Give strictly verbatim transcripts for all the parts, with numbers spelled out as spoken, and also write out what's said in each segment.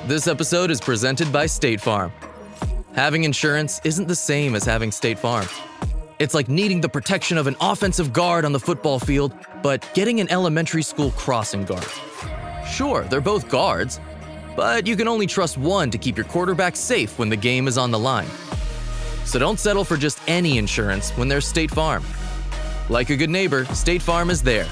This episode is presented by State Farm. Having insurance isn't the same as having State Farm. It's like needing the protection of an offensive guard on the football field, but getting an elementary school crossing guard. Sure, they're both guards, but you can only trust one to keep your quarterback safe when the game is on the line. So don't settle for just any insurance when there's State Farm. Like a good neighbor, State Farm is there.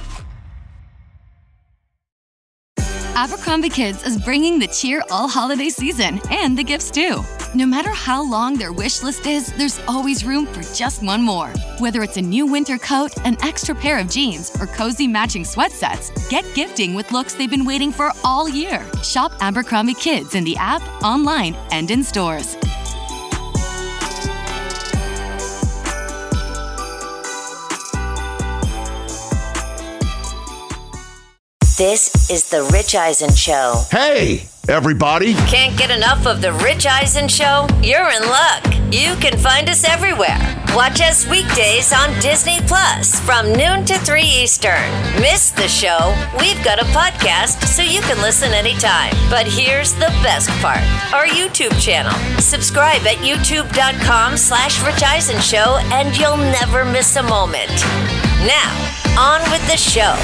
Abercrombie Kids is bringing the cheer all holiday season and the gifts too. No matter how long their wish list is, there's always room for just one more. Whether it's a new winter coat, an extra pair of jeans, or cozy matching sweat sets, get gifting with looks they've been waiting for all year. Shop Abercrombie Kids in the app, online, and in stores. This is The Rich Eisen Show. Hey, everybody. Can't get enough of The Rich Eisen Show? You're in luck. You can find us everywhere. Watch us weekdays on Disney Plus from noon to three Eastern. Miss the show? We've got a podcast so you can listen anytime. But here's the best part. Our YouTube channel. Subscribe at youtube.com slash Rich Eisen Show and you'll never miss a moment. Now, on with the show.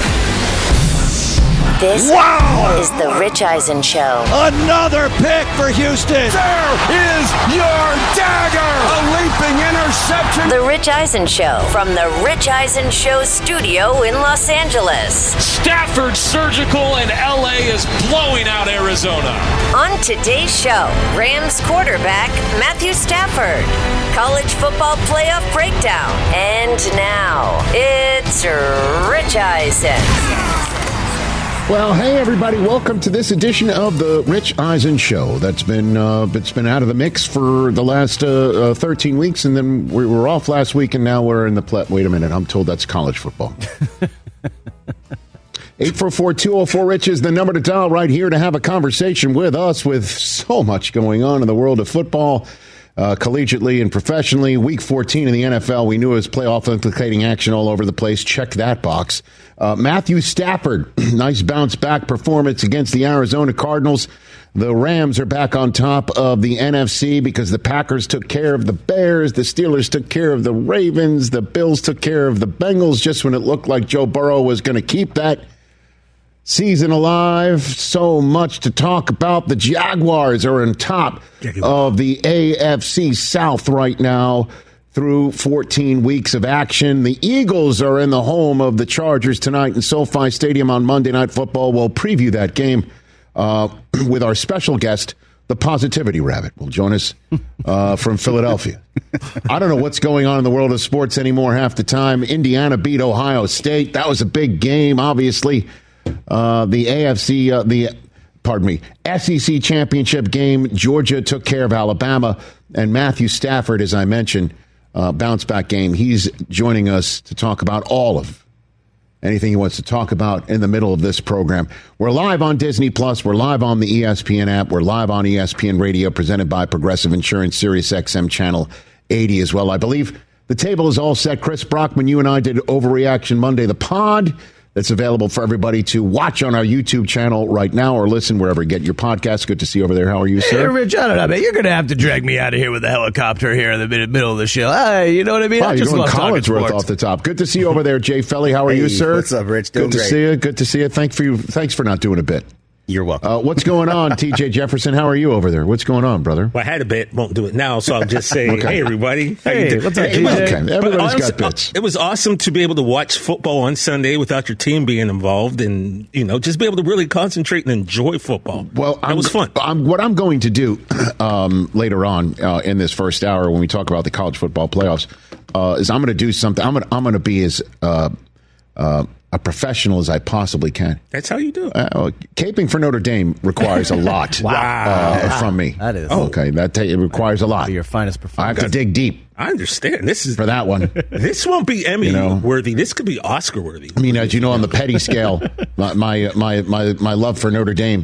This wow. is The Rich Eisen Show. Another pick for Houston. There is your dagger. A leaping interception. The Rich Eisen Show from The Rich Eisen Show studio in Los Angeles. Stafford Surgical in L A is blowing out Arizona. On today's show, Rams quarterback Matthew Stafford. College football playoff breakdown. And now, it's Rich Eisen. Well, hey, everybody. Welcome to this edition of the Rich Eisen Show. That's been uh, it's been out of the mix for the last uh, uh, thirteen weeks, and then we were off last week, and now we're in the ple- Wait a minute. I'm told that's college football. eight four four, two oh four, Rich is the number to dial right here to have a conversation with us with so much going on in the world of football, uh, collegiately and professionally. Week fourteen in the N F L, we knew it was playoff implicating action all over the place. Check that box. Uh, Matthew Stafford, nice bounce back performance against the Arizona Cardinals. The Rams are back on top of the N F C because the Packers took care of the Bears. The Steelers took care of the Ravens. The Bills took care of the Bengals just when it looked like Joe Burrow was going to keep that season alive. So much to talk about. The Jaguars are on top of the A F C South right now through fourteen weeks of action. The Eagles are in the home of the Chargers tonight in SoFi Stadium on Monday Night Football. We'll preview that game uh, with our special guest, the Positivity Rabbit, will join us uh, from Philadelphia. I don't know what's going on in the world of sports anymore half the time. Indiana beat Ohio State. That was a big game, obviously. Uh, the A F C, uh, the pardon me, S E C championship game. Georgia took care of Alabama, and Matthew Stafford, as I mentioned, uh, bounce back game. He's joining us to talk about all of anything he wants to talk about in the middle of this program. We're live on Disney Plus. We're live on the E S P N app. We're live on E S P N Radio, presented by Progressive Insurance, Sirius X M channel eighty as well. I believe the table is all set. Chris Brockman, you and I did Overreaction Monday, the pod. That's available for everybody to watch on our YouTube channel right now or listen wherever you get your podcast. Good to see you over there. How are you, sir? Hey, Rich, I don't know, man. You're going to have to drag me out of here with the helicopter here in the middle of the show. Hey, you know what I mean? Wow, I you're just doing love Collinsworth off the top. Good to see you over there, Jay Felly. How are hey, you, sir? What's up, Rich? Doing Good to great. see you. Good to see you. Thanks for you. Thanks for not doing a bit. You're welcome. Uh, what's going on, T J Jefferson? How are you over there? What's going on, brother? Well, I had a bit, won't do it now, so I'm just saying, Okay. hey, everybody. How Hey, you doing? what's up, Hey, T J? but- Okay, but everybody's honestly, got bits. It was awesome to be able to watch football on Sunday without your team being involved and, you know, just be able to really concentrate and enjoy football. Well, that I'm, was fun. I'm, what I'm going to do um, later on uh, in this first hour when we talk about the college football playoffs uh, is I'm going to do something. I'm going I'm going to be as uh, uh, a professional as I possibly can. That's how you do it. Uh, caping for Notre Dame requires a lot Wow. uh, from me. That is- Oh, okay. That ta- it requires a lot. Your finest I performance. have to dig deep I understand. This is for that one. This won't be Emmy You know. worthy. This could be Oscar worthy. I mean, as you know, on the petty scale, my my my my, my love for Notre Dame,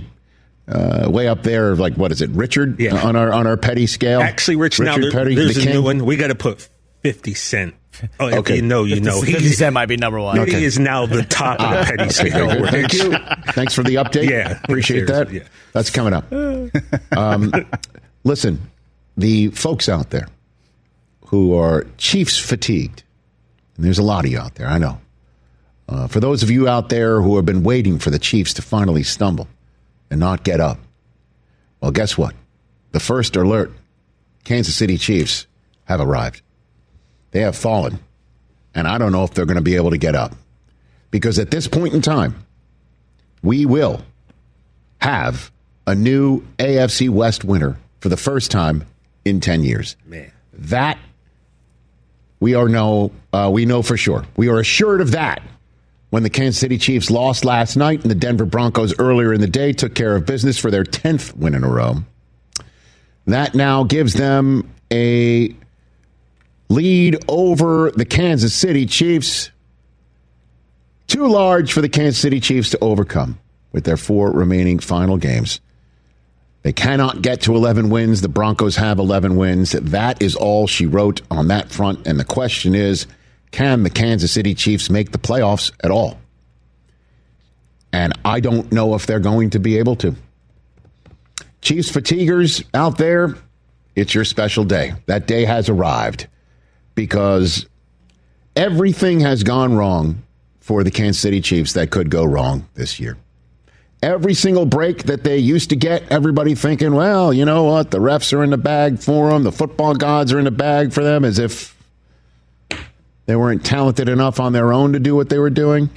uh, way up there. Like, what is it, Richard? Yeah. on our on our petty scale. Actually, Rich, now Richard there, Petty, there's the a king. new one. We got to put fifty Cent Oh, if Okay. you know, you know. fifty Cent might be number one. He Okay. is now the top of the petty scale. Thank you. Thanks for the update. Yeah. Appreciate that. Yeah. That's coming up. Um, listen, the folks out there who are Chiefs fatigued, and there's a lot of you out there, I know. Uh, for those of you out there who have been waiting for the Chiefs to finally stumble and not get up, well, guess what? The first alert, Kansas City Chiefs have arrived. They have fallen, and I don't know if they're going to be able to get up. Because at this point in time, we will have a new A F C West winner for the first time in ten years. Man. That we are know, uh, we know for sure. We are assured of that when the Kansas City Chiefs lost last night and the Denver Broncos earlier in the day took care of business for their tenth win in a row. That now gives them a lead over the Kansas City Chiefs. Too large for the Kansas City Chiefs to overcome with their four remaining final games. They cannot get to eleven wins. The Broncos have eleven wins. That is all she wrote on that front. And the question is, can the Kansas City Chiefs make the playoffs at all? And I don't know if they're going to be able to. Chiefs fatiguers out there, it's your special day. That day has arrived because everything has gone wrong for the Kansas City Chiefs that could go wrong this year. Every single break that they used to get, everybody thinking, well, you know what, the refs are in the bag for them, the football gods are in the bag for them, as if they weren't talented enough on their own to do what they were doing.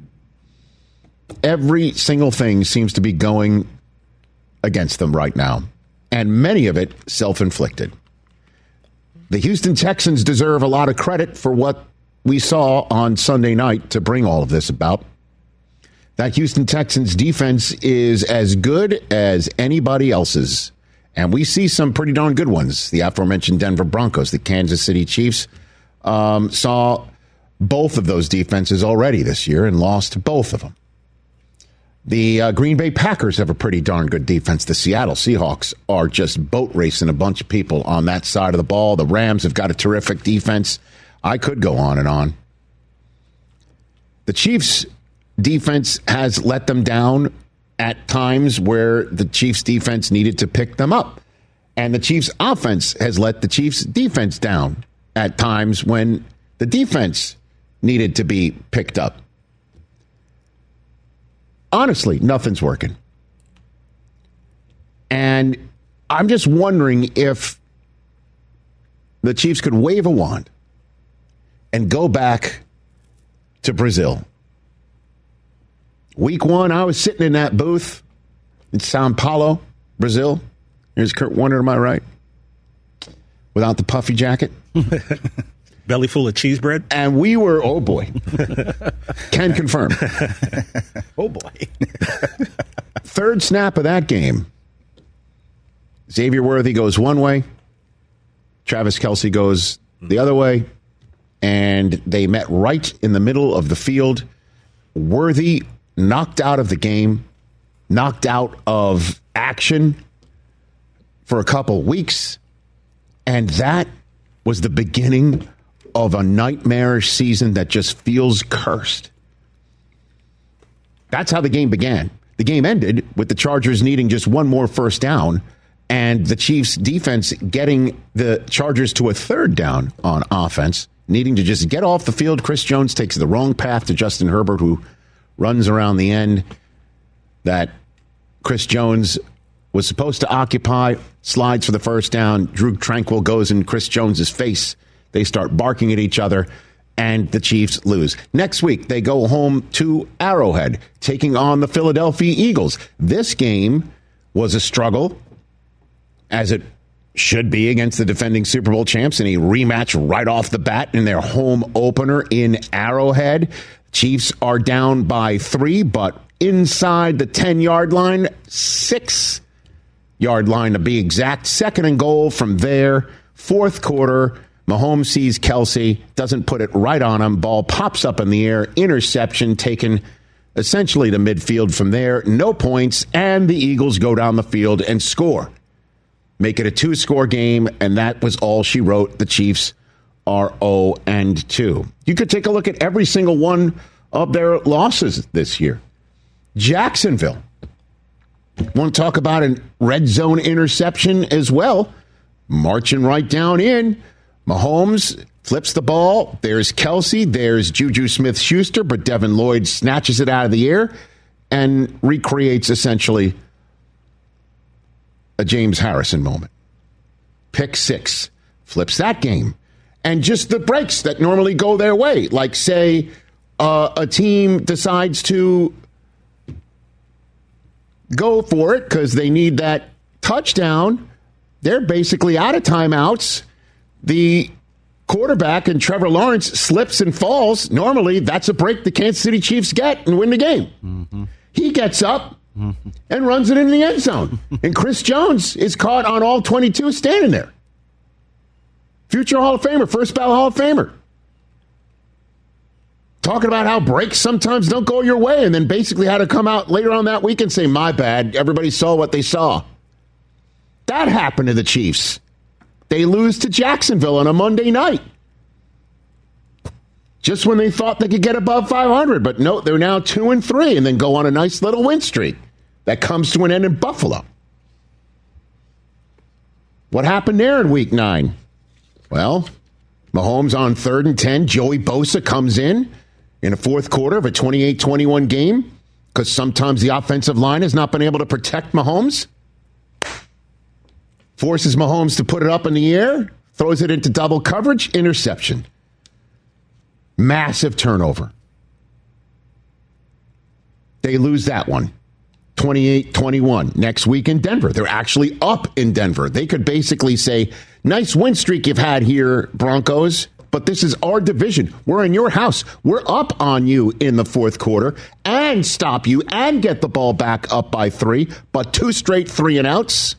Every single thing seems to be going against them right now, and many of it self-inflicted. The Houston Texans deserve a lot of credit for what we saw on Sunday night to bring all of this about. That Houston Texans defense is as good as anybody else's, and we see some pretty darn good ones. The aforementioned Denver Broncos, the Kansas City Chiefs, um, saw both of those defenses already this year and lost both of them. The uh, Green Bay Packers have a pretty darn good defense. The Seattle Seahawks are just boat racing a bunch of people on that side of the ball. The Rams have got a terrific defense. I could go on and on. The Chiefs' defense has let them down at times where the Chiefs' defense needed to pick them up. And the Chiefs' offense has let the Chiefs' defense down at times when the defense needed to be picked up. Honestly, nothing's working. And I'm just wondering if the Chiefs could wave a wand and go back to Brazil. Week one, I was sitting in that booth in Sao Paulo, Brazil. Here's Kurt Warner to my right, without the puffy jacket. Belly full of cheese bread? And we were, oh boy, can confirm. Oh, boy. Third snap of that game, Xavier Worthy goes one way, Travis Kelce goes the other way, and they met right in the middle of the field. Worthy knocked out of the game, knocked out of action for a couple weeks, and that was the beginning of a nightmarish season that just feels cursed. That's how the game began. The game ended with the Chargers needing just one more first down and the Chiefs defense getting the Chargers to a third down on offense, needing to just get off the field. Chris Jones takes the wrong path to Justin Herbert, who runs around the end that Chris Jones was supposed to occupy, slides for the first down. Drew Tranquill goes in Chris Jones's face. They start barking at each other, and the Chiefs lose. Next week, they go home to Arrowhead, taking on the Philadelphia Eagles. This game was a struggle, as it should be against the defending Super Bowl champs, in a rematch right off the bat in their home opener in Arrowhead. Chiefs are down by three, but inside the ten-yard line, six-yard line to be exact. Second and goal from there. Fourth quarter, Mahomes sees Kelce, doesn't put it right on him. Ball pops up in the air. Interception taken essentially to midfield from there. No points, and the Eagles go down the field and score. Make it a two-score game, and that was all she wrote. The Chiefs are oh and two. You could take a look at every single one of their losses this year. Jacksonville. Want to talk about a red zone interception as well? Marching right down in. Mahomes flips the ball. There's Kelsey. There's Juju Smith-Schuster, but Devin Lloyd snatches it out of the air and recreates essentially a James Harrison moment. Pick six. Flips that game. And just the breaks that normally go their way. Like, say, uh, a team decides to go for it because they need that touchdown. They're basically out of timeouts. The quarterback and Trevor Lawrence slips and falls. Normally, that's a break the Kansas City Chiefs get and win the game. Mm-hmm. He gets up mm-hmm. and runs it in the end zone. And Chris Jones is caught on all twenty-two standing there. Future Hall of Famer, first ballot Hall of Famer. Talking about how breaks sometimes don't go your way, and then basically had to come out later on that week and say, my bad, everybody saw what they saw. That happened to the Chiefs. They lose to Jacksonville on a Monday night. Just when they thought they could get above five hundred. But no, they're now two and three and then go on a nice little win streak that comes to an end in Buffalo. What happened there in week nine? Well, Mahomes on third and ten. Joey Bosa comes in in the fourth quarter of a twenty-eight twenty-one game because sometimes the offensive line has not been able to protect Mahomes. Forces Mahomes to put it up in the air, throws it into double coverage, interception. Massive turnover. They lose that one. twenty-eight twenty-one. Next week in Denver. They're actually up in Denver. They could basically say, nice win streak you've had here, Broncos, but this is our division. We're in your house. We're up on you in the fourth quarter and stop you and get the ball back up by three, but two straight three and outs.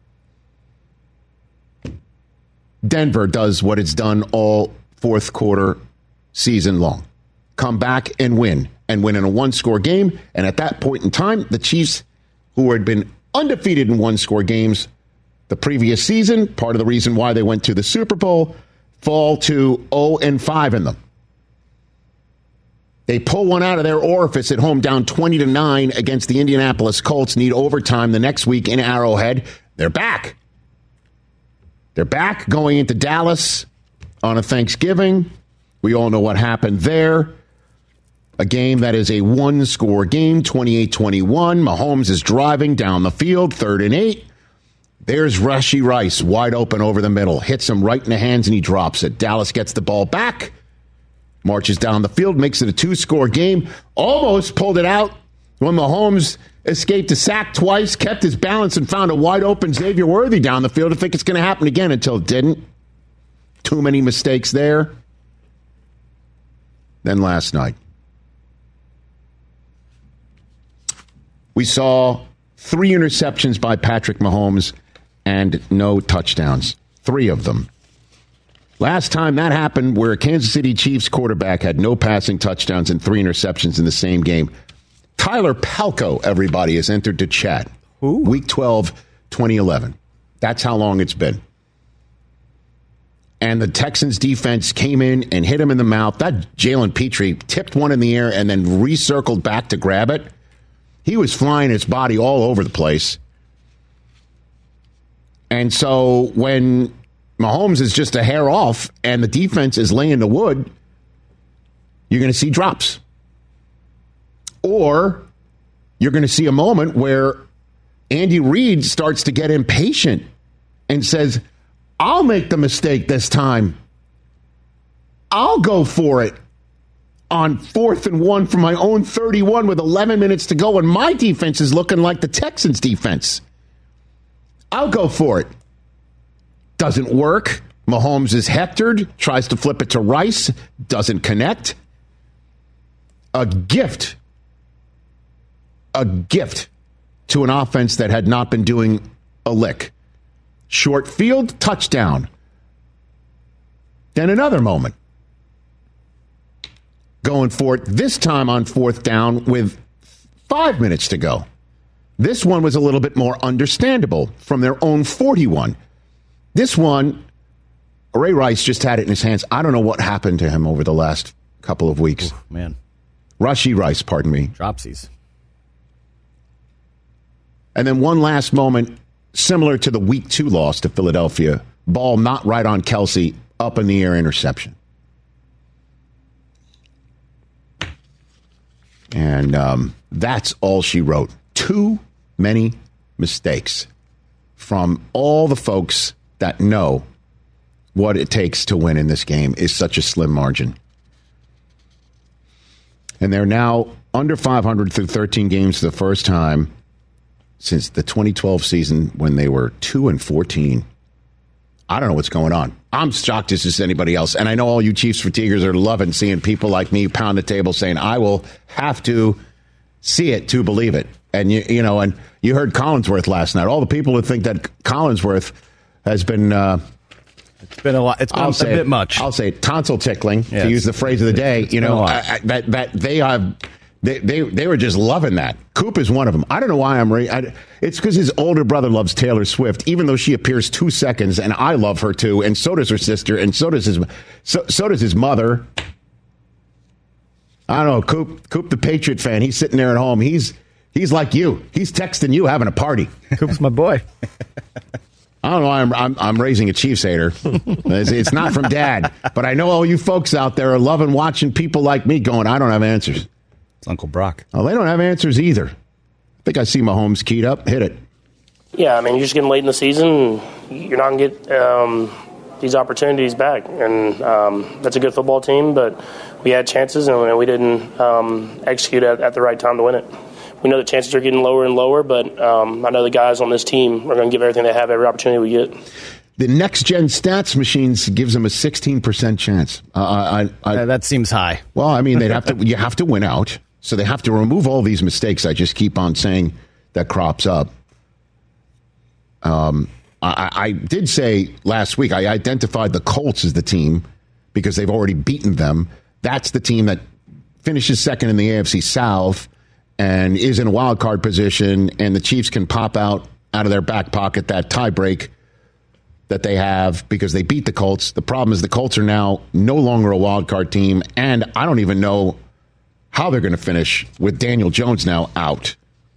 Denver does what it's done all fourth quarter season long. Come back and win, and win in a one-score game. And at that point in time, the Chiefs, who had been undefeated in one-score games the previous season, part of the reason why they went to the Super Bowl, fall to oh and five in them. They pull one out of their orifice at home, down twenty to nine against the Indianapolis Colts, need overtime the next week in Arrowhead. They're back. They're back going into Dallas on a Thanksgiving. We all know what happened there. A game that is a one-score game, twenty-eight twenty-one. Mahomes is driving down the field, third and eight. There's Rashee Rice, wide open over the middle. Hits him right in the hands, and he drops it. Dallas gets the ball back, marches down the field, makes it a two-score game. Almost pulled it out when Mahomes escaped a sack twice, kept his balance, and found a wide-open Xavier Worthy down the field. I think it's going to happen again until it didn't. Too many mistakes there. Then last night, we saw three interceptions by Patrick Mahomes and no touchdowns. Three of them. Last time that happened, where a Kansas City Chiefs quarterback had no passing touchdowns and three interceptions in the same game. Tyler Palko, everybody, has entered to chat. Ooh. Week twelve, twenty eleven. That's how long it's been. And the Texans defense came in and hit him in the mouth. That Jalen Petrie tipped one in the air and then recircled back to grab it. He was flying his body all over the place. And so when Mahomes is just a hair off and the defense is laying the wood, you're going to see drops. Or you're going to see a moment where Andy Reid starts to get impatient and says, I'll make the mistake this time. I'll go for it on fourth and one from my own thirty-one with eleven minutes to go, and my defense is looking like the Texans' defense. I'll go for it. Doesn't work. Mahomes is hectored, tries to flip it to Rice, doesn't connect. A gift. A gift to an offense that had not been doing a lick. Short field, touchdown. Then another moment. Going for it, this time on fourth down with five minutes to go. This one was a little bit more understandable from their own forty-one. This one, Ray Rice just had it in his hands. I don't know what happened to him over the last couple of weeks. Oof, man. Rashee Rice, pardon me. Dropsies. And then one last moment, similar to the week two loss to Philadelphia. Ball not right on Kelsey, up in the air interception. And um, that's all she wrote. Too many mistakes from all the folks that know what it takes to win in this game is such a slim margin. And they're now under five hundred through thirteen games for the first time since the twenty twelve season when they were two and fourteen. I don't know what's going on. I'm shocked as is anybody else. And I know all you Chiefs fatiguers are loving seeing people like me pound the table saying, I will have to see it to believe it. And, you, you know, and you heard Collinsworth last night. All the people who think that Collinsworth has been... Uh, It's been a lot. It's been I'll a say bit it, much. I'll say it, tonsil tickling, yeah, to use the phrase of the day. You know, I, I, that that they have, they, they they were just loving that. Coop is one of them. I don't know why I'm. Re- I, it's because his older brother loves Taylor Swift, even though she appears two seconds, and I love her too, and so does her sister, and so does his so, so does his mother. I don't know, Coop. Coop, the Patriot fan, he's sitting there at home. He's he's like you. He's texting you, having a party. Coop's my boy. I don't know why I'm, I'm, I'm raising a Chiefs hater. It's, it's not from Dad. But I know all you folks out there are loving watching people like me going, I don't have answers. It's Uncle Brock. Oh, they don't have answers either. I think I see Mahomes keyed up. Hit it. Yeah, I mean, you're just getting late in the season. You're not going to get um, these opportunities back. And um, that's a good football team, but we had chances, and we didn't um, execute at, at the right time to win it. We know the chances are getting lower and lower, but um, I know the guys on this team are going to give everything they have, every opportunity we get. The next-gen stats machines gives them a sixteen percent chance. Uh, I, I, Uh, that seems high. Well, I mean, they'd have to. You have to win out, so they have to remove all these mistakes. I just keep on saying that crops up. Um, I, I did say last week I identified the Colts as the team because they've already beaten them. That's the team that finishes second in the A F C South and is in a wild card position, and the Chiefs can pop out out of their back pocket that tie break that they have because they beat the Colts. The problem is the Colts are now no longer a wild card team, and I don't even know how they're going to finish with Daniel Jones now out.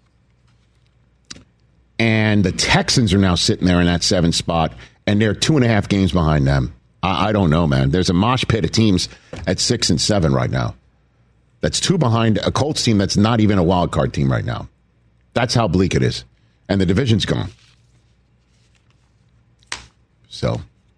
And the Texans are now sitting there in that seventh spot, and they're two and a half games behind them. I, I don't know, man. There's a mosh pit of teams at six and seven right now. That's two behind a Colts team that's not even a wild card team right now. That's how bleak it is. And the division's gone. So,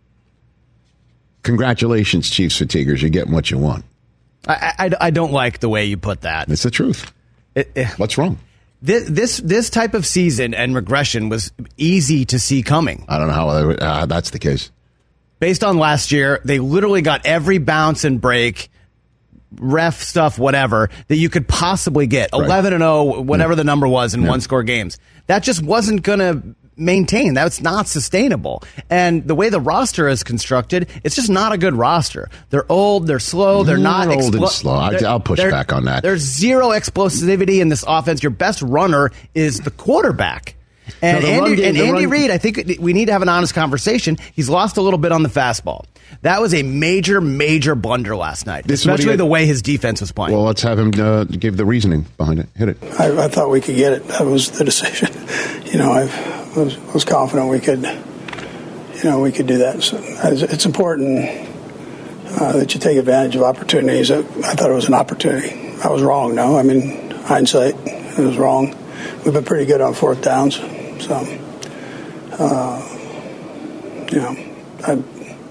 congratulations, Chiefs fatiguers. You're getting what you want. I, I, I don't like the way you put that. It's the truth. It, it, What's wrong? This, this this type of season and regression was easy to see coming. I don't know how uh, that's the case. Based on last year, they literally got every bounce and break, ref stuff, whatever, that you could possibly get. Right. eleven and oh, whatever yeah. the number was in yeah. one-score games. That just wasn't going to maintain. That's not sustainable. And the way the roster is constructed, it's just not a good roster. They're old, they're slow, they're not expl- old and explo- slow. I, I'll push back on that. There's zero explosivity in this offense. Your best runner is the quarterback. And no, Andy, game, and Andy run... Reid, I think we need to have an honest conversation. He's lost a little bit on the fastball. That was a major, major blunder last night, this especially had... the way his defense was playing. Well, let's have him uh, give the reasoning behind it. Hit it. I, I thought we could get it. That was the decision. You know, I was, was confident we could, you know, we could do that. So it's important uh, that you take advantage of opportunities. I, I thought it was an opportunity. I was wrong, no. I mean, hindsight, it was wrong. We've been pretty good on fourth downs. So, uh, you know, I,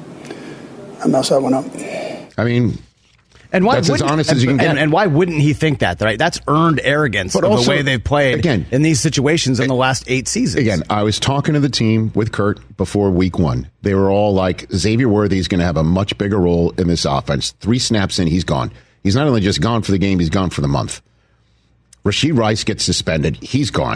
I messed that one up. I mean, and why that's as honest and, as you can get. And, and why wouldn't he think that, right? That's earned arrogance but of also, the way they've played again, in these situations in the last eight seasons. Again, I was talking to the team with Kurt before week one. They were all like, Xavier Worthy is going to have a much bigger role in this offense. Three snaps in, he's gone. He's not only just gone for the game, he's gone for the month. Rashee Rice gets suspended. He's gone.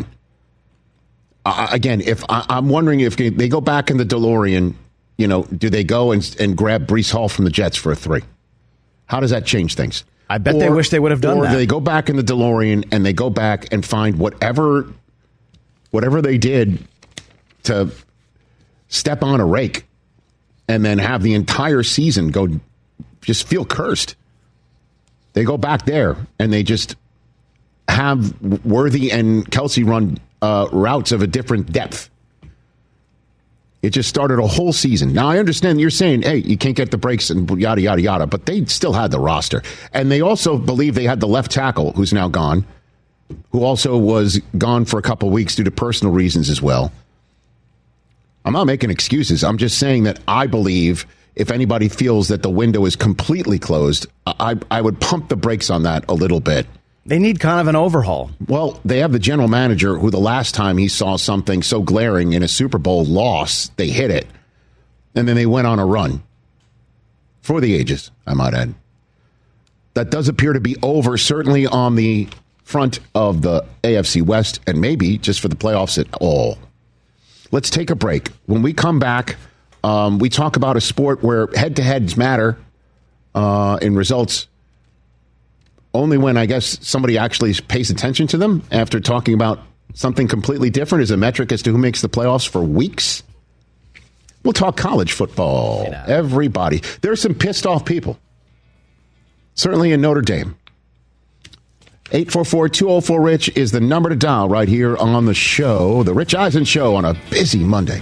Uh, again, if I, I'm wondering if they go back in the DeLorean, you know, do they go and, and grab Breece Hall from the Jets for a three? How does that change things? I bet or, they wish they would have done or that. Or they go back in the DeLorean and they go back and find whatever, whatever they did to step on a rake and then have the entire season go just feel cursed. They go back there and they just have Worthy and Kelsey run uh, routes of a different depth. It just started a whole season. Now, I understand you're saying, hey, you can't get the breaks and yada, yada, yada, but they still had the roster. And they also believe they had the left tackle, who's now gone, who also was gone for a couple of weeks due to personal reasons as well. I'm not making excuses. I'm just saying that I believe if anybody feels that the window is completely closed, I, I would pump the brakes on that a little bit. They need kind of an overhaul. Well, they have the general manager who the last time he saw something so glaring in a Super Bowl loss, they hit it. And then they went on a run. For the ages, I might add. That does appear to be over, certainly on the front of the A F C West, and maybe just for the playoffs at all. Let's take a break. When we come back, um, we talk about a sport where head-to-heads matter uh, in results only when, I guess, somebody actually pays attention to them after talking about something completely different as a metric as to who makes the playoffs for weeks. We'll talk college football. You know. Everybody. There's some pissed off people. Certainly in Notre Dame. eight four four, two oh four, RICH is the number to dial right here on the show. The Rich Eisen Show on a busy Monday.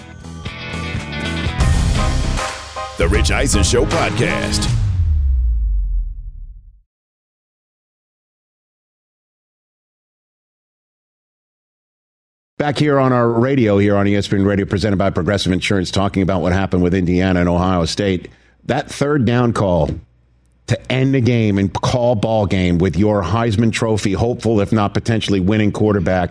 The Rich Eisen Show podcast. Back here on our radio here on E S P N Radio, presented by Progressive Insurance, talking about what happened with Indiana and Ohio State. That third down call to end the game and call ball game with your Heisman Trophy hopeful, if not potentially winning quarterback,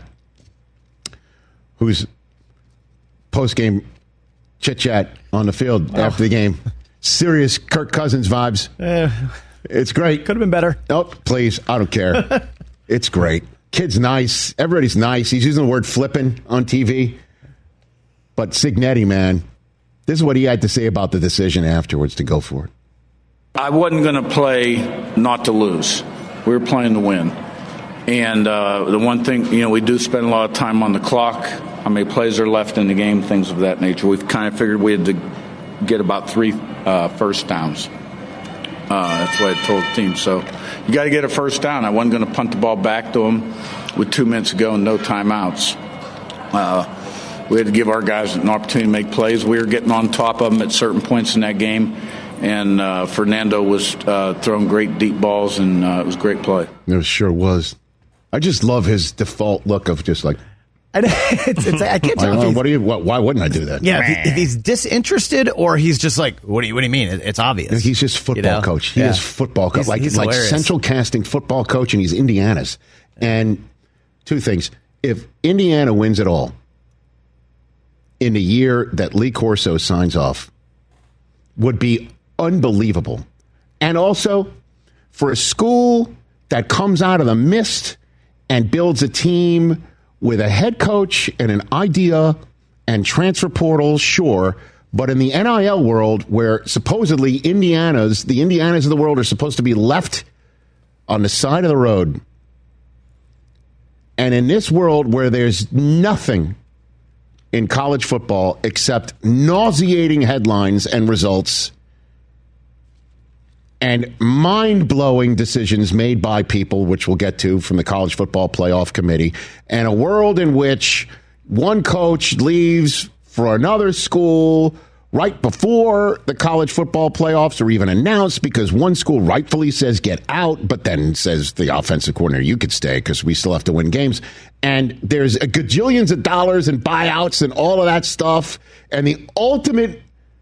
who's post-game chit-chat on the field oh. after the game. Serious Kirk Cousins vibes. Uh, it's great. Could have been better. Oh, please. I don't care. It's great. Kid's nice. Everybody's nice. He's using the word flipping on T V. But Cignetti, man, this is what he had to say about the decision afterwards to go for it. I wasn't going to play not to lose. We were playing to win. And uh, the one thing, you know, we do spend a lot of time on the clock. How many plays are left in the game, things of that nature. We've kind of figured we had to get about three uh, first downs. Uh, that's what I told the team. So you got to get a first down. I wasn't going to punt the ball back to them with two minutes to go and no timeouts. Uh, we had to give our guys an opportunity to make plays. We were getting on top of them at certain points in that game. And uh, Fernando was uh, throwing great deep balls, and uh, it was a great play. It sure was. I just love his default look of just like, it's, it's, I can't tell. I, what do you? What, why wouldn't I do that? Yeah, if, he, if he's disinterested or he's just like, what do you? What do you mean? It, it's obvious. He's just football you know? coach. He yeah. is football coach, like he's like Central Casting football coach, and he's Indiana's. And two things: if Indiana wins it all in the year that Lee Corso signs off, would be unbelievable. And also for a school that comes out of the mist and builds a team with a head coach and an idea and transfer portals, sure, but in the N I L world where supposedly Indiana's, the Indianas of the world are supposed to be left on the side of the road. And in this world where there's nothing in college football except nauseating headlines and results and mind-blowing decisions made by people, which we'll get to from the College Football Playoff Committee, and a world in which one coach leaves for another school right before the college football playoffs are even announced because one school rightfully says get out, but then says the offensive coordinator, you could stay because we still have to win games. And there's a gajillions of dollars in buyouts and all of that stuff. And the ultimate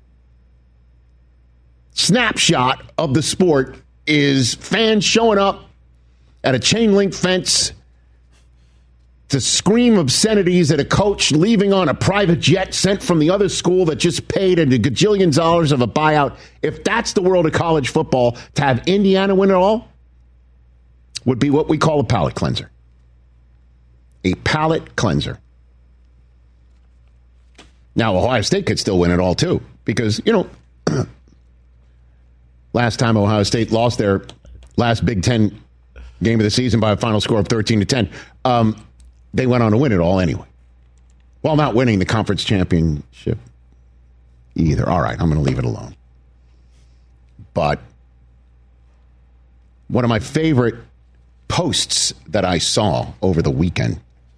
snapshot of the sport is fans showing up at a chain link fence to scream obscenities at a coach leaving on a private jet sent from the other school that just paid a gajillion dollars of a buyout. If that's the world of college football, to have Indiana win it all would be what we call a palate cleanser. A palate cleanser. Now, Ohio State could still win it all, too, because, you know, last time Ohio State lost their last Big Ten game of the season by a final score of thirteen to ten, um, they went on to win it all anyway, while not winning the conference championship. either. All right, I'm going to leave it alone. But one of my favorite posts that I saw over the weekend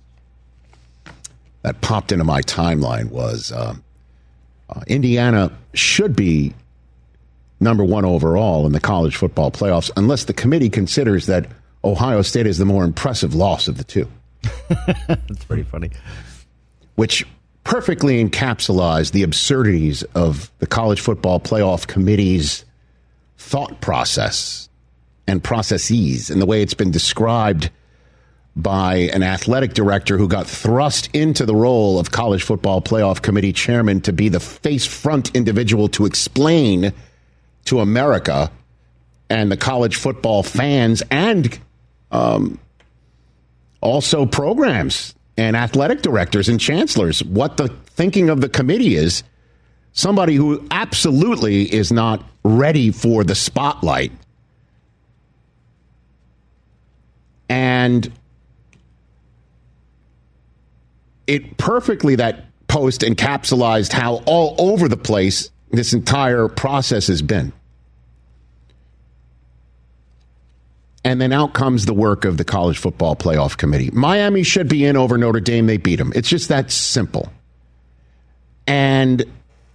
that popped into my timeline was uh, uh, Indiana should be number one overall in the college football playoffs unless the committee considers that Ohio State is the more impressive loss of the two. That's pretty funny. Which perfectly encapsulates the absurdities of the college football playoff committee's thought process and processes and the way it's been described by an athletic director who got thrust into the role of college football playoff committee chairman to be the face front individual to explain to America and the college football fans and um, also programs and athletic directors and chancellors what the thinking of the committee is. Somebody who absolutely is not ready for the spotlight. And it perfectly, that post encapsulated how all over the place this entire process has been. And then out comes the work of the College Football Playoff Committee. Miami should be in over Notre Dame. They beat them. It's just that simple. And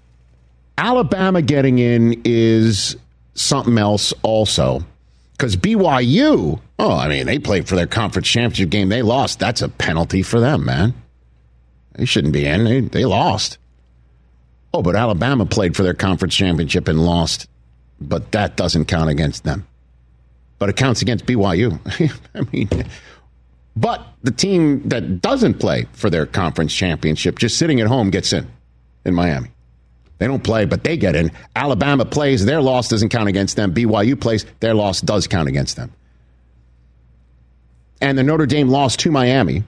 Alabama getting in is something else also. Because B Y U, oh, I mean, they played for their conference championship game. They lost. That's a penalty for them, man. They shouldn't be in. They, they lost. Oh, but Alabama played for their conference championship and lost. But that doesn't count against them. But it counts against B Y U. I mean, but the team that doesn't play for their conference championship, just sitting at home, gets in in Miami. They don't play, but they get in. Alabama plays, their loss doesn't count against them. B Y U plays, their loss does count against them. And the Notre Dame loss to Miami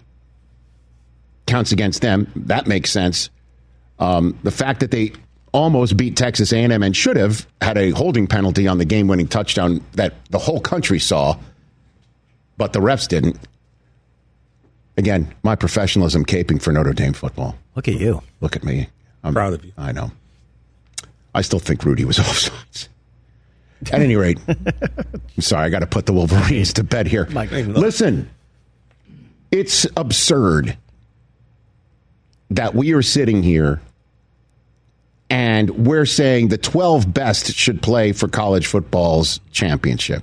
counts against them. That makes sense. Um, the fact that they almost beat Texas A and M and should have had a holding penalty on the game-winning touchdown that the whole country saw, but the refs didn't. Again, my professionalism caping for Notre Dame football. Look at you. Look at me. I'm proud of you. I know. I still think Rudy was offsides. At any rate, I'm sorry, I got to put the Wolverines to bed here. Listen, it's absurd that we are sitting here and we're saying the twelve best should play for college football's championship.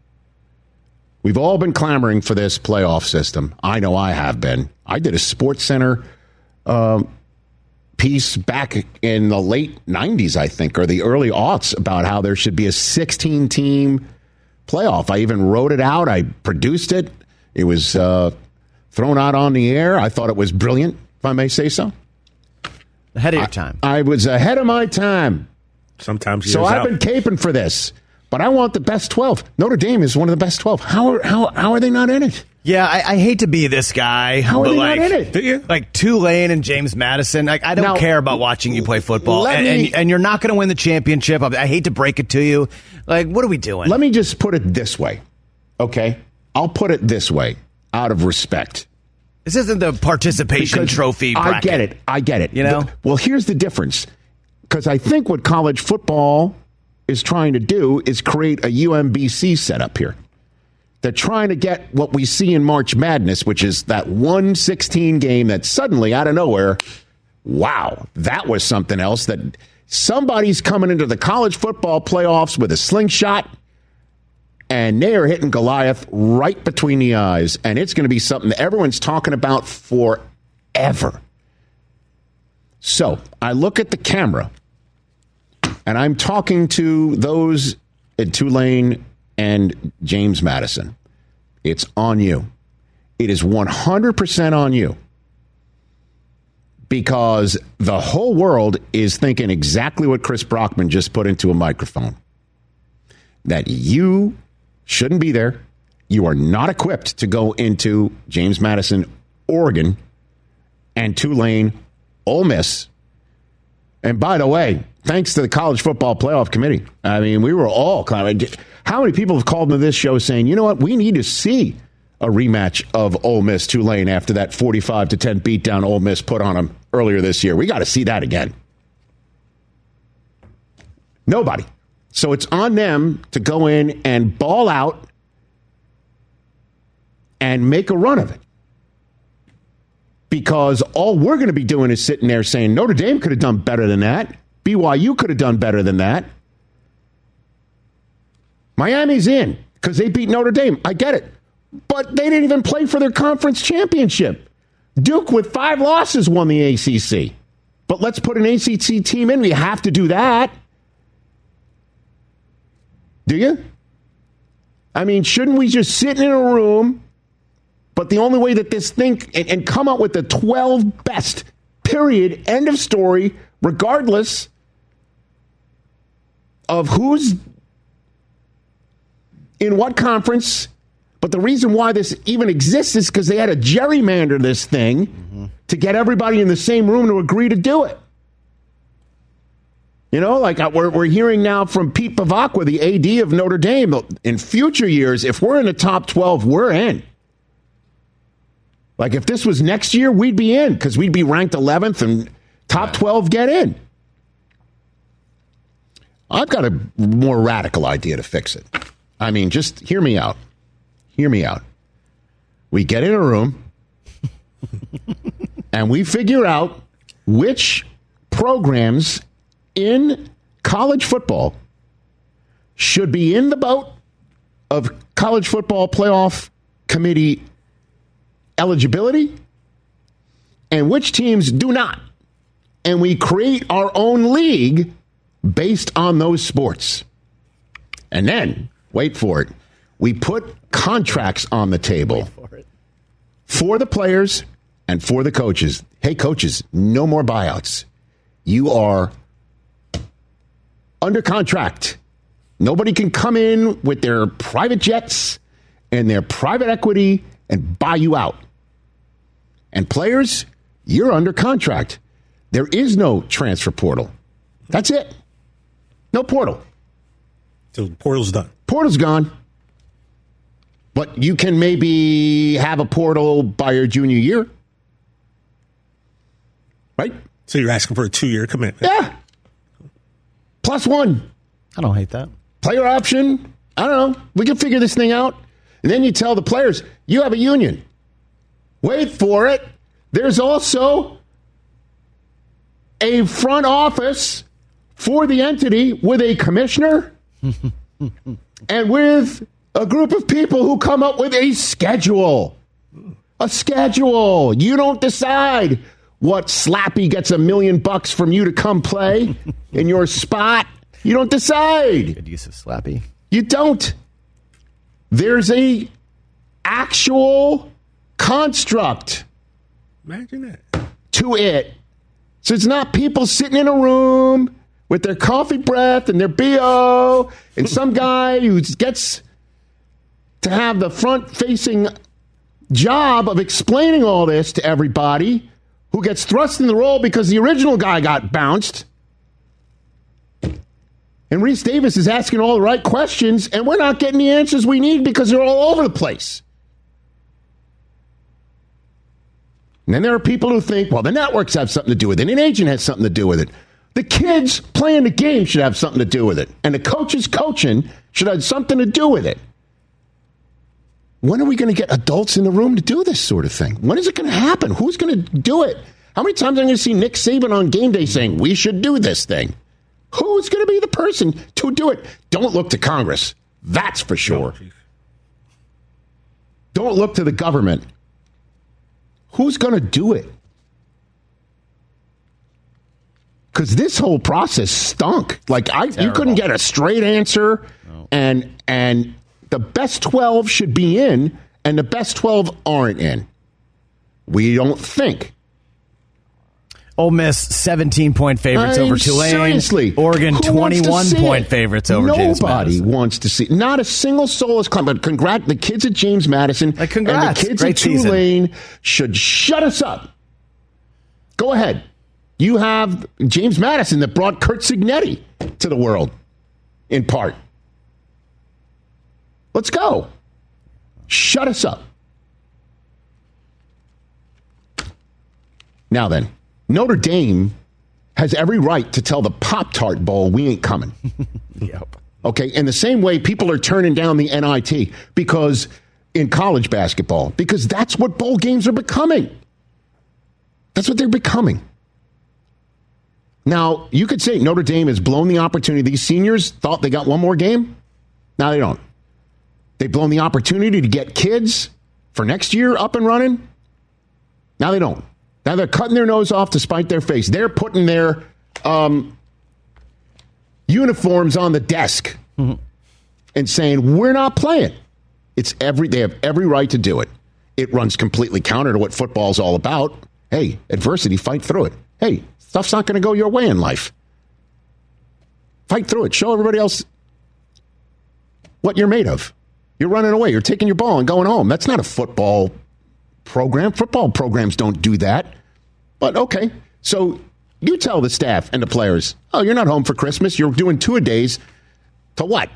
We've all been clamoring for this playoff system. I know I have been. I did a Sports Center um, piece back in the late nineties, I think, or the early aughts about how there should be a sixteen-team playoff. I even wrote it out. I produced it. It was uh, thrown out on the air. I thought it was brilliant, if I may say so. Ahead of your time. I, I was ahead of my time. Sometimes So I've out. been caping for this. But I want the best twelve. Notre Dame is one of the best twelve. How are, how, how are they not in it? Yeah, I, I hate to be this guy. How are but they like, not in it? Do you? Like Tulane and James Madison. Like, I don't Now, care about watching you play football. And, me- and, and you're not going to win the championship. I, I hate to break it to you. Like, what are we doing? Let me just put it this way, okay? I'll put it this way, out of respect. This isn't the participation Because trophy bracket. I get it. I get it. You know? The- well, here's the difference. Because I think what college football is trying to do is create a U M B C setup here. They're trying to get what we see in March Madness, which is that one sixteen game that suddenly, out of nowhere, wow, that was something else. That somebody's coming into the college football playoffs with a slingshot, and they are hitting Goliath right between the eyes. And it's going to be something that everyone's talking about forever. So I look at the camera, and I'm talking to those at Tulane and James Madison. It's on you. It is one hundred percent on you. Because the whole world is thinking exactly what Chris Brockman just put into a microphone. That you shouldn't be there. You are not equipped to go into James Madison, Oregon, and Tulane, Ole Miss. And by the way, thanks to the College Football Playoff Committee. I mean, we were all kind of... How many people have called into this show saying, you know what, we need to see a rematch of Ole Miss Tulane after that forty-five to ten beatdown Ole Miss put on them earlier this year. We got to see that again. Nobody. So it's on them to go in and ball out and make a run of it. Because all we're going to be doing is sitting there saying Notre Dame could have done better than that. B Y U could have done better than that. Miami's in because they beat Notre Dame. I get it. But they didn't even play for their conference championship. Duke, with five losses, won the A C C. But let's put an A C C team in. We have to do that. Do you? I mean, shouldn't we just sit in a room, but the only way that this thing, and, and come up with the twelve best, period, end of story, regardless of who's in what conference. But the reason why this even exists is because they had to gerrymander this thing mm-hmm. to get everybody in the same room to agree to do it. You know, like we're, we're hearing now from Pete Bavacqua, the A D of Notre Dame, in future years, if we're in the top twelve, we're in. Like if this was next year, we'd be in because we'd be ranked eleventh and top twelve get in. I've got a more radical idea to fix it. I mean, just hear me out. Hear me out. We get in a room and we figure out which programs in college football should be in the boat of college football playoff committee eligibility and which teams do not. And we create our own league based on those sports. And then, wait for it, we put contracts on the table for, for the players and for the coaches. Hey, coaches, no more buyouts. You are under contract. Nobody can come in with their private jets and their private equity and buy you out. And players, you're under contract. There is no transfer portal. That's it. No portal. So the portal's done. Portal's gone. But you can maybe have a portal by your junior year. Right? So you're asking for a two-year commitment. Yeah. Plus one. I don't hate that. Player option. I don't know. We can figure this thing out. And then you tell the players, you have a union. Wait for it. There's also a front office for the entity with a commissioner and with a group of people who come up with a schedule. A schedule. You don't decide what Slappy gets a million bucks from you to come play in your spot. You don't decide. Good use of Slappy. You don't. There's a actual construct. Imagine that. To it. So it's not people sitting in a room with their coffee breath and their B O and some guy who gets to have the front-facing job of explaining all this to everybody who gets thrust in the role because the original guy got bounced. And Reese Davis is asking all the right questions, and we're not getting the answers we need because they're all over the place. And then there are people who think, well, the networks have something to do with it, and an agent has something to do with it. The kids playing the game should have something to do with it, and the coaches coaching should have something to do with it. When are we going to get adults in the room to do this sort of thing? When is it going to happen? Who's going to do it? How many times am I going to see Nick Saban on game day saying, we should do this thing? Who's going to be the person to do it? Don't look to Congress. That's for sure. Don't look to the government. Who's going to do it? Because this whole process stunk. Like I, you couldn't get a straight answer, no. and and the best twelve should be in, and the best twelve aren't in. We don't think. Ole Miss seventeen-point favorites I mean, over Tulane. Seriously. Oregon twenty-one-point favorites over Nobody James Madison. Nobody wants to see. Not a single soul is coming. But congrats, the kids at James Madison like, congrats. and the kids Great at Tulane season. should shut us up. Go ahead. You have James Madison that brought Curt Cignetti to the world, in part. Let's go. Shut us up. Now then, Notre Dame has every right to tell the Pop-Tart Bowl we ain't coming. Yep. Okay, in the same way people are turning down the N I T because in college basketball, because that's what bowl games are becoming. That's what they're becoming. Now, you could say Notre Dame has blown the opportunity. These seniors thought they got one more game. Now they don't. They've blown the opportunity to get kids for next year up and running. Now they don't. Now they're cutting their nose off to spite their face. They're putting their um, uniforms on the desk mm-hmm. and saying, we're not playing. It's every They have every right to do it. It runs completely counter to what football's all about. Hey, adversity, fight through it. Hey, stuff's not going to go your way in life. Fight through it. Show everybody else what you're made of. You're running away. You're taking your ball and going home. That's not a football program. Football programs don't do that. But okay, so you tell the staff and the players, oh, you're not home for Christmas. You're doing two-a-days to what?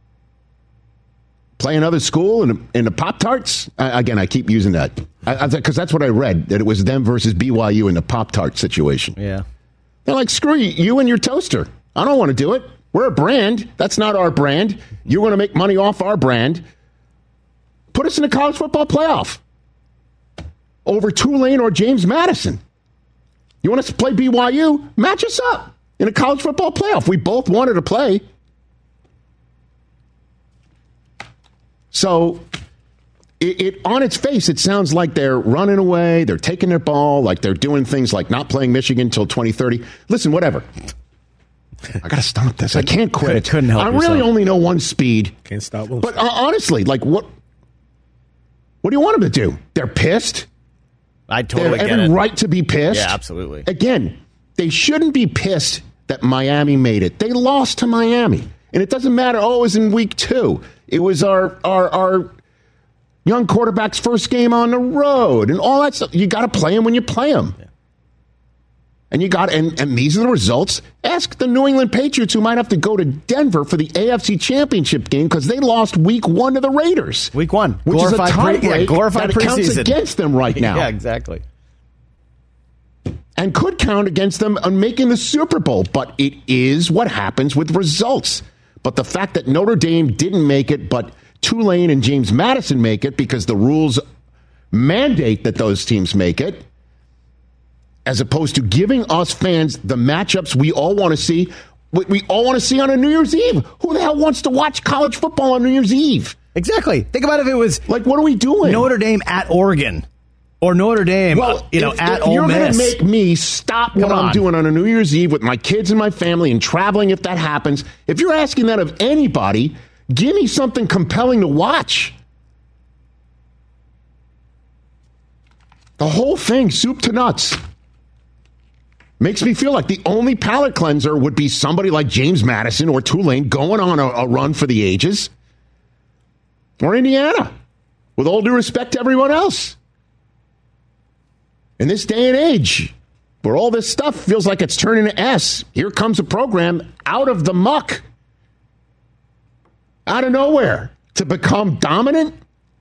Play another school in, in the Pop-Tarts? Uh, again, I keep using that. Because that's what I read, that it was them versus B Y U in the Pop-Tart situation. Yeah. They're like, screw you, you and your toaster. I don't want to do it. We're a brand. That's not our brand. You want to make money off our brand. Put us in the college football playoff over Tulane or James Madison. You want us to play B Y U? Match us up in a college football playoff. We both wanted to play. So it, it on its face, it sounds like they're running away. They're taking their ball, like they're doing things like not playing Michigan until twenty thirty. Listen, whatever. I got to stop this. I can't quit it. Couldn't help I yourself. really only know one speed. Can't stop. Won't But stop. uh, honestly, like what? What do you want them to do? They're pissed. I totally they have get every it. right to be pissed. Yeah, absolutely. Again, they shouldn't be pissed that Miami made it. They lost to Miami. And it doesn't matter, oh, it was in week two. It was our our our young quarterback's first game on the road and all that stuff. You got to play them when you play them. Yeah. And you got and, and these are the results. Ask the New England Patriots, who might have to go to Denver for the A F C Championship game because they lost week one to the Raiders. Week one. Which glorified is a tie pre- break yeah, glorified that preseason. counts against them right now. Yeah, exactly. And could count against them on making the Super Bowl. But it is what happens with results. But the fact that Notre Dame didn't make it, but Tulane and James Madison make it because the rules mandate that those teams make it, as opposed to giving us fans the matchups we all want to see, what we all want to see on a New Year's Eve. Who the hell wants to watch college football on New Year's Eve? Exactly. Think about if it was like, what are we doing? Notre Dame at Oregon. Or Notre Dame, well, you know, if, at if Ole you're Miss. going to make me stop what Come I'm on. doing on a New Year's Eve with my kids and my family and traveling if that happens, if you're asking that of anybody, give me something compelling to watch. The whole thing, soup to nuts. Makes me feel like the only palate cleanser would be somebody like James Madison or Tulane going on a, a run for the ages. Or Indiana, with all due respect to everyone else. In this day and age, where all this stuff feels like it's turning to S, here comes a program out of the muck, out of nowhere, to become dominant.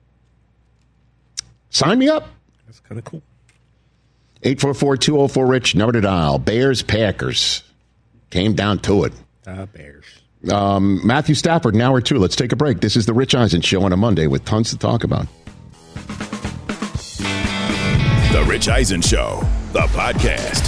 Sign me up. That's kind of cool. eight four four, two oh four, RICH, number to dial. Bears, Packers. Came down to it. Ah, Bears. Um, Matthew Stafford, an hour two. Let's take a break. This is the Rich Eisen Show on a Monday with tons to talk about. The Rich Eisen Show, the podcast.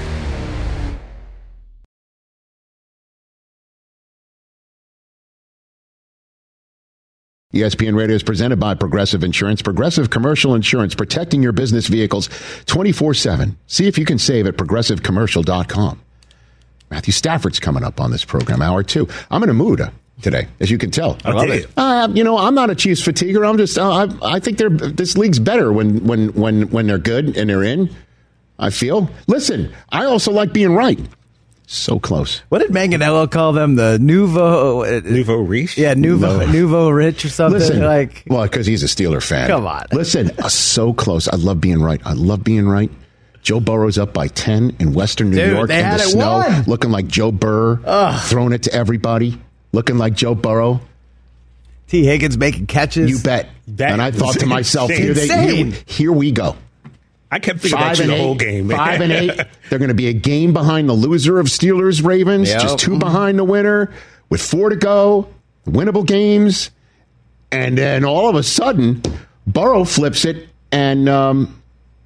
E S P N Radio is presented by Progressive Insurance. Progressive Commercial Insurance, protecting your business vehicles twenty-four seven. See if you can save at progressive commercial dot com. Matthew Stafford's coming up on this program, hour two. I'm in a mood uh, today, as you can tell. I love it. Uh, you know, I'm not a Chiefs fatiguer. I'm just, uh, I, I think they're this league's better when when when when they're good and they're in. I feel. Listen, I also like being right. So close. What did Manganello call them? The Nouveau... Uh, Nouveau Riche? Yeah, Nouveau, No. Nouveau Rich or something. Listen, like, well, because he's a Steeler fan. Come on. Listen, uh, so close. I love being right. I love being right. Joe Burrow's up by ten in Western New Dude, York they in had the it snow, won. looking like Joe Burr, Ugh. throwing it to everybody, looking like Joe Burrow. T. Higgins making catches. You bet. That and I thought to was myself, insane. here, they, here, Insane. here we go. I kept thinking five about you and the eight, whole game. Five and eight. They're going to be a game behind the loser of Steelers Ravens, Yep. just two behind the winner, with four to go, winnable games, and then all of a sudden, Burrow flips it, and um,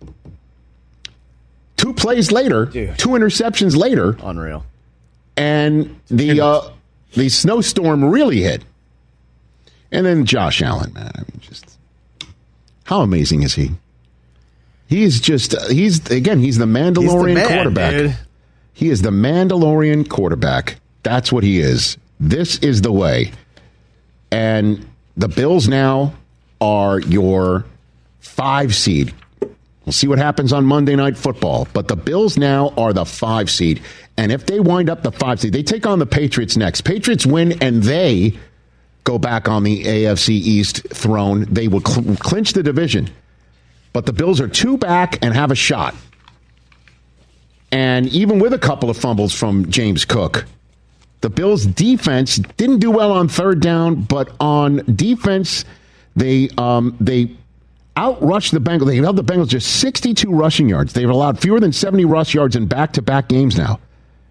two plays later, Dude. two interceptions later, Unreal. and the uh, the snowstorm really hit. And then Josh Allen, man, I mean, just how amazing is he? He's just, uh, he's, again, he's the Mandalorian He's the man, quarterback. dude. He is the Mandalorian quarterback. That's what he is. This is the way. And the Bills now are your five seed. We'll see what happens on Monday Night Football. But the Bills now are the five seed. And if they wind up the five seed, they take on the Patriots next. Patriots win, and they go back on the A F C East throne. They will cl- clinch the division. But the Bills are two back and have a shot. And even with a couple of fumbles from James Cook, the Bills' defense didn't do well on third down, but on defense, they um, they outrushed the Bengals. They held the Bengals just sixty-two rushing yards. They've allowed fewer than seventy rush yards in back-to-back games now.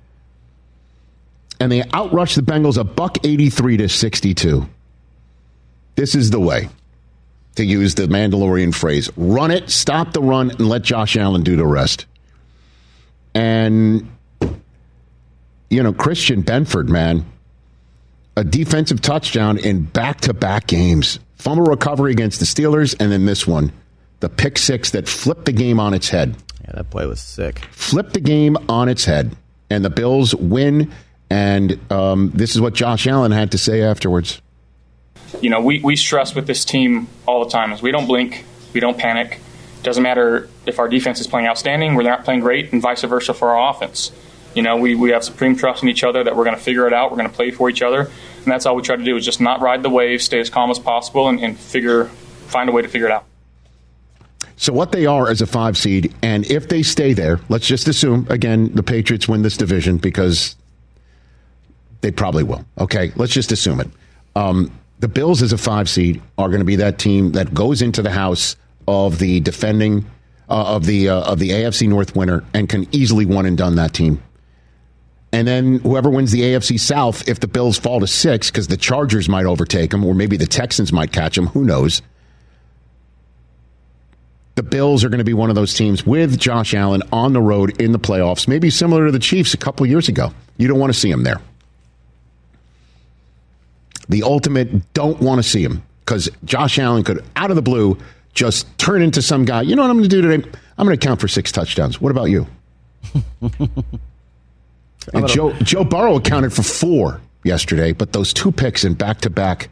And they outrushed the Bengals a buck eighty-three to sixty-two. This is the way, to use the Mandalorian phrase. Run it, stop the run, and let Josh Allen do the rest. And, you know, Christian Benford, man, a defensive touchdown in back-to-back games. Fumble recovery against the Steelers, and then this one, the pick six that flipped the game on its head. Yeah, that play was sick. Flipped the game on its head, and the Bills win, and um, this is what Josh Allen had to say afterwards. You know, we, we stress with this team all the time is we don't blink, we don't panic. Doesn't matter if our defense is playing outstanding, we're not playing great, and vice versa for our offense. You know, we, we have supreme trust in each other that we're going to figure it out, we're going to play for each other, and that's all we try to do is just not ride the wave, stay as calm as possible, and, and figure find a way to figure it out. So what they are as a five seed, and if they stay there, let's just assume, again, the Patriots win this division because they probably will. Okay, let's just assume it. Um, the Bills as a five seed are going to be that team that goes into the house of the defending uh, of the uh, of the A F C North winner and can easily one and done that team. And then whoever wins the A F C South, if the Bills fall to six, because the Chargers might overtake them, or maybe the Texans might catch them, who knows? The Bills are going to be one of those teams with Josh Allen on the road in the playoffs, maybe similar to the Chiefs a couple of years ago. You don't want to see him there. The ultimate don't want to see him because Josh Allen could, out of the blue, just turn into some guy. You know what I'm going to do today? I'm going to count for six touchdowns. What about you? And Joe Joe Burrow accounted for four yesterday, but those two picks in back-to-back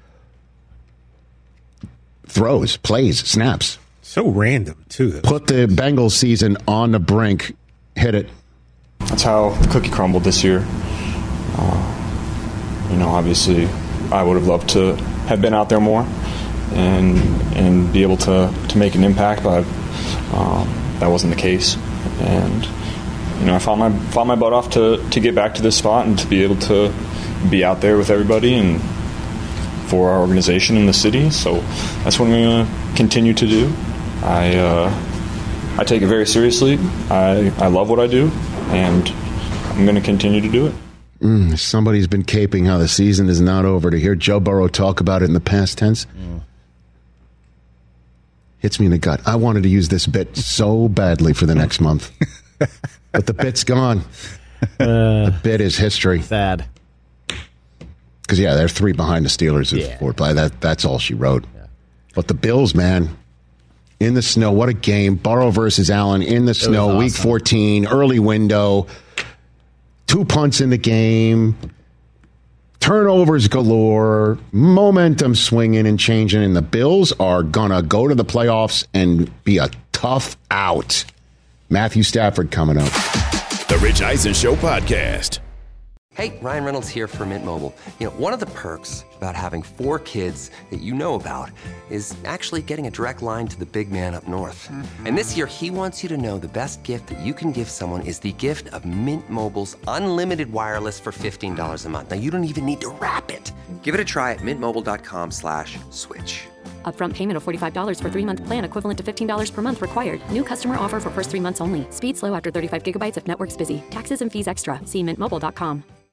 throws, plays, snaps. So random, too. Put the Bengals season on the brink. Hit it. That's how the cookie crumbled this year. Uh, you know, obviously, I would have loved to have been out there more and and be able to, to make an impact, but um, that wasn't the case. And you know, I fought my fought my butt off to, to get back to this spot and to be able to be out there with everybody and for our organization in the city. So that's what I'm going to continue to do. I uh, I take it very seriously. I, I love what I do, and I'm going to continue to do it. Mm, somebody's been caping how the season is not over. To hear Joe Burrow talk about it in the past tense mm. hits me in the gut. I wanted to use this bit so badly for the next month. But the bit's gone. Uh, the bit is history. Sad. Because, yeah, they're three behind the Steelers with yeah. four play. That, that's all she wrote. Yeah. But the Bills, man, in the snow, what a game. Burrow versus Allen in the it snow, awesome. Week fourteen, early window. Two punts in the game. Turnovers galore. Momentum swinging and changing. And the Bills are going to go to the playoffs and be a tough out. Matthew Stafford coming up. The Rich Eisen Show podcast. Hey, Ryan Reynolds here for Mint Mobile. You know, one of the perks about having four kids that you know about is actually getting a direct line to the big man up north. Mm-hmm. And this year, he wants you to know the best gift that you can give someone is the gift of Mint Mobile's unlimited wireless for fifteen dollars a month. Now, you don't even need to wrap it. Give it a try at mintmobile.com slash switch. Upfront payment of forty-five dollars for three-month plan equivalent to fifteen dollars per month required. New customer offer for first three months only. Speed slow after thirty-five gigabytes if network's busy. Taxes and fees extra. See mint mobile dot com.